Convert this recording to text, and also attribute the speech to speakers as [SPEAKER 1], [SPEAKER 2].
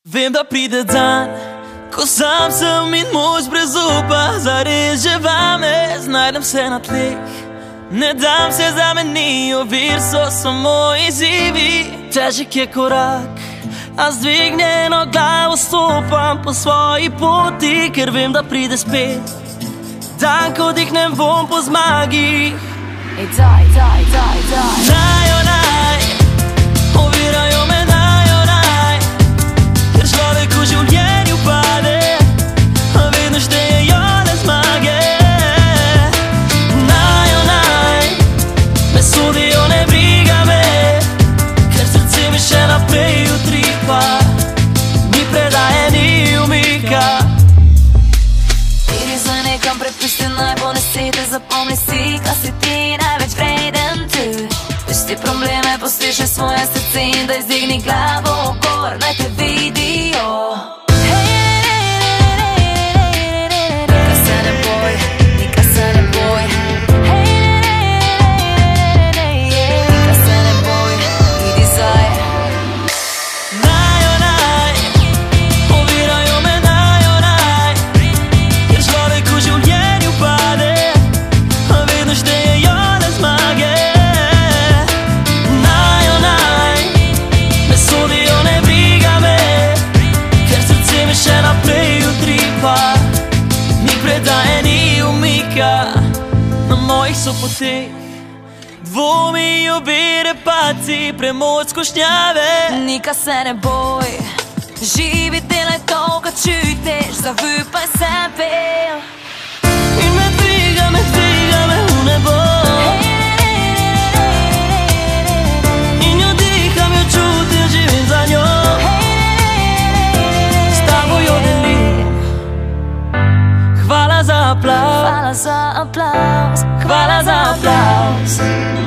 [SPEAKER 1] Vem da pride dan, ko sam sem in mož brez upa. Zares že vame, znajdem se na tleh. Ne dam se zamenijo, vir so samo izzivi. Težek je korak, a z dvignjeno glavo stopam po svoji poti, ker vem, da pride spet dan, ko dihnem vonj po zmagi.
[SPEAKER 2] Ej, daj, daj, daj, daj.
[SPEAKER 1] Najo naj, ovirajo me najo naj, ker človek v življenju pade, a vedno štejejo le zmage. Najo naj, me sodijo, ne briga me, ker srce mi še naprej utripa, ni predaje, ni umika.
[SPEAKER 2] Idi za nekam, prepusti najbolj nesete, zapomni si, kaj si ti največ vreden tu. Pusti probleme, pusti še svoje srce in da izdigni glavo gor, naj te vidijo. Nika se ne boj, nika se ne boj. Nika se ne boj, idi zdaj.
[SPEAKER 1] Najo naj, ovirajo me najo naj, ker človek v življenju pade, a vedno štejejo le zmage. Najo naj, me sodijo, ne briga me, ker srce mi še naprej utripa, ni predaje, ni umika. Na mojih so poteh dvomi, ovire, padci, premoč, skušnjave.
[SPEAKER 2] Nika se ne boj, živi, delaj to, kar čutiš, zaupaj sebi.
[SPEAKER 1] In me dviga me v nebo, in jo diham, jo čutim, živim za njo. S tabo jo delim. Hvala za aplavz,
[SPEAKER 2] Hvala za aplavz,
[SPEAKER 1] hvala za aplavz.